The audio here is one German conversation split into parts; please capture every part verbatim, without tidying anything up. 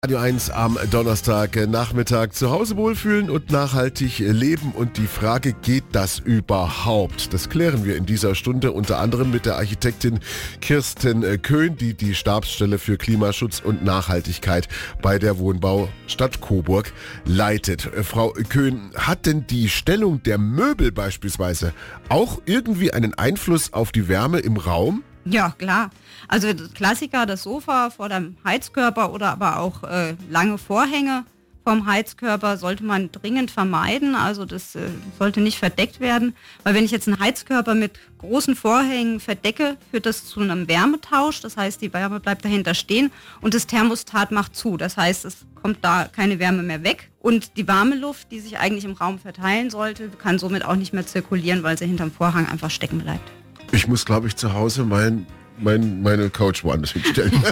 Radio eins am Donnerstag Nachmittag. Zu Hause wohlfühlen und nachhaltig leben und die Frage, geht das überhaupt? Das klären wir in dieser Stunde unter anderem mit der Architektin Kirsten Köhn, die die Stabsstelle für Klimaschutz und Nachhaltigkeit bei der Wohnbau Stadt Coburg leitet. Frau Köhn, hat denn die Stellung der Möbel beispielsweise auch irgendwie einen Einfluss auf die Wärme im Raum? Ja, klar. Also Klassiker, das Sofa vor dem Heizkörper oder aber auch äh, lange Vorhänge vom Heizkörper sollte man dringend vermeiden. Also das äh, sollte nicht verdeckt werden, weil wenn ich jetzt einen Heizkörper mit großen Vorhängen verdecke, führt das zu einem Wärmetausch. Das heißt, die Wärme bleibt dahinter stehen und das Thermostat macht zu. Das heißt, es kommt da keine Wärme mehr weg und die warme Luft, die sich eigentlich im Raum verteilen sollte, kann somit auch nicht mehr zirkulieren, weil sie hinterm Vorhang einfach stecken bleibt. Ich muss, glaube ich, zu Hause mein, mein, meine Couch woanders hinstellen.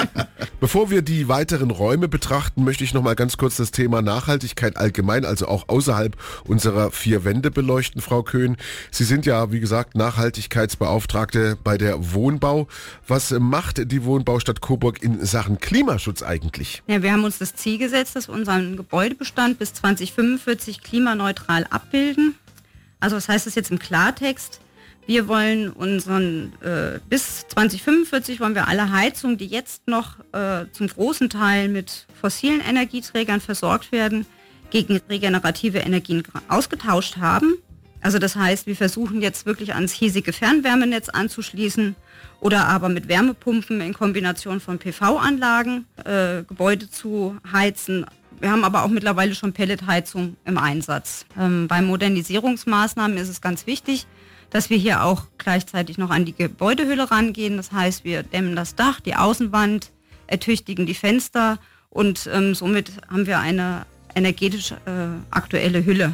Bevor wir die weiteren Räume betrachten, möchte ich noch mal ganz kurz das Thema Nachhaltigkeit allgemein, also auch außerhalb unserer vier Wände beleuchten, Frau Köhn. Sie sind ja, wie gesagt, Nachhaltigkeitsbeauftragte bei der Wohnbau. Was macht die Wohnbau Stadt Coburg in Sachen Klimaschutz eigentlich? Ja, wir haben uns das Ziel gesetzt, dass wir unseren Gebäudebestand bis zwanzig fünfundvierzig klimaneutral abbilden. Also was heißt das jetzt im Klartext? Wir wollen unseren, äh, bis zwanzig fünfundvierzig wollen wir alle Heizungen, die jetzt noch äh, zum großen Teil mit fossilen Energieträgern versorgt werden, gegen regenerative Energien ausgetauscht haben. Also das heißt, wir versuchen jetzt wirklich ans hiesige Fernwärmenetz anzuschließen oder aber mit Wärmepumpen in Kombination von P V-Anlagen äh, Gebäude zu heizen. Wir haben aber auch mittlerweile schon Pelletheizung im Einsatz. Ähm, bei Modernisierungsmaßnahmen ist es ganz wichtig, dass wir hier auch gleichzeitig noch an die Gebäudehülle rangehen. Das heißt, wir dämmen das Dach, die Außenwand, ertüchtigen die Fenster und ähm, somit haben wir eine energetisch äh, aktuelle Hülle.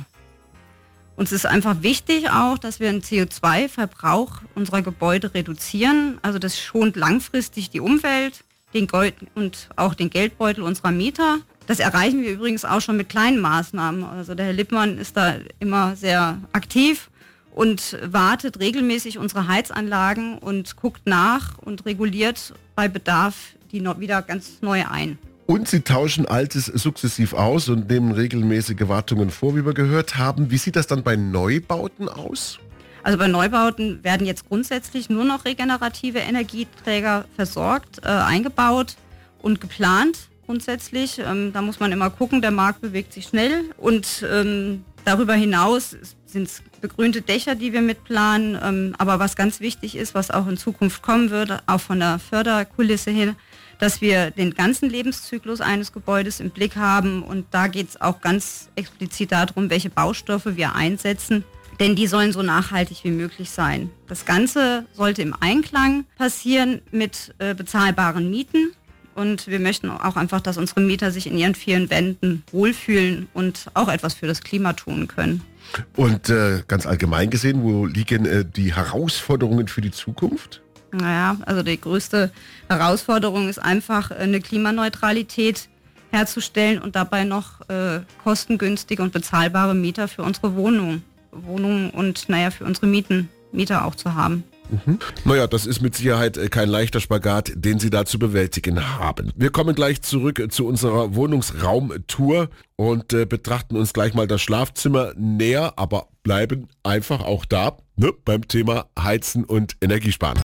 Uns ist einfach wichtig auch, dass wir den C O zwei Verbrauch unserer Gebäude reduzieren. Also das schont langfristig die Umwelt den Gold und auch den Geldbeutel unserer Mieter. Das erreichen wir übrigens auch schon mit kleinen Maßnahmen. Also der Herr Lippmann ist da immer sehr aktiv und wartet regelmäßig unsere Heizanlagen und guckt nach und reguliert bei Bedarf die noch wieder ganz neu ein. Und Sie tauschen Altes sukzessiv aus und nehmen regelmäßige Wartungen vor, wie wir gehört haben. Wie sieht das dann bei Neubauten aus? Also bei Neubauten werden jetzt grundsätzlich nur noch regenerative Energieträger versorgt, äh, eingebaut und geplant grundsätzlich. Ähm, da muss man immer gucken, der Markt bewegt sich schnell und ähm, darüber hinaus sind es begrünte Dächer, die wir mitplanen. Ähm, aber was ganz wichtig ist, was auch in Zukunft kommen wird, auch von der Förderkulisse her, dass wir den ganzen Lebenszyklus eines Gebäudes im Blick haben. Und da geht es auch ganz explizit darum, welche Baustoffe wir einsetzen. Denn die sollen so nachhaltig wie möglich sein. Das Ganze sollte im Einklang passieren mit äh, bezahlbaren Mieten. Und wir möchten auch einfach, dass unsere Mieter sich in ihren vier Wänden wohlfühlen und auch etwas für das Klima tun können. Und äh, ganz allgemein gesehen, wo liegen äh, die Herausforderungen für die Zukunft? Naja, also die größte Herausforderung ist einfach, eine Klimaneutralität herzustellen und dabei noch äh, kostengünstige und bezahlbare Mieter für unsere Wohnungen, Wohnungen und naja, für unsere Mieten, Mieter auch zu haben. Mhm. Naja, das ist mit Sicherheit kein leichter Spagat, den Sie da zu bewältigen haben. Wir kommen gleich zurück zu unserer Wohnungsraumtour und äh, betrachten uns gleich mal das Schlafzimmer näher, aber bleiben einfach auch da, ne, beim Thema Heizen und Energiesparen.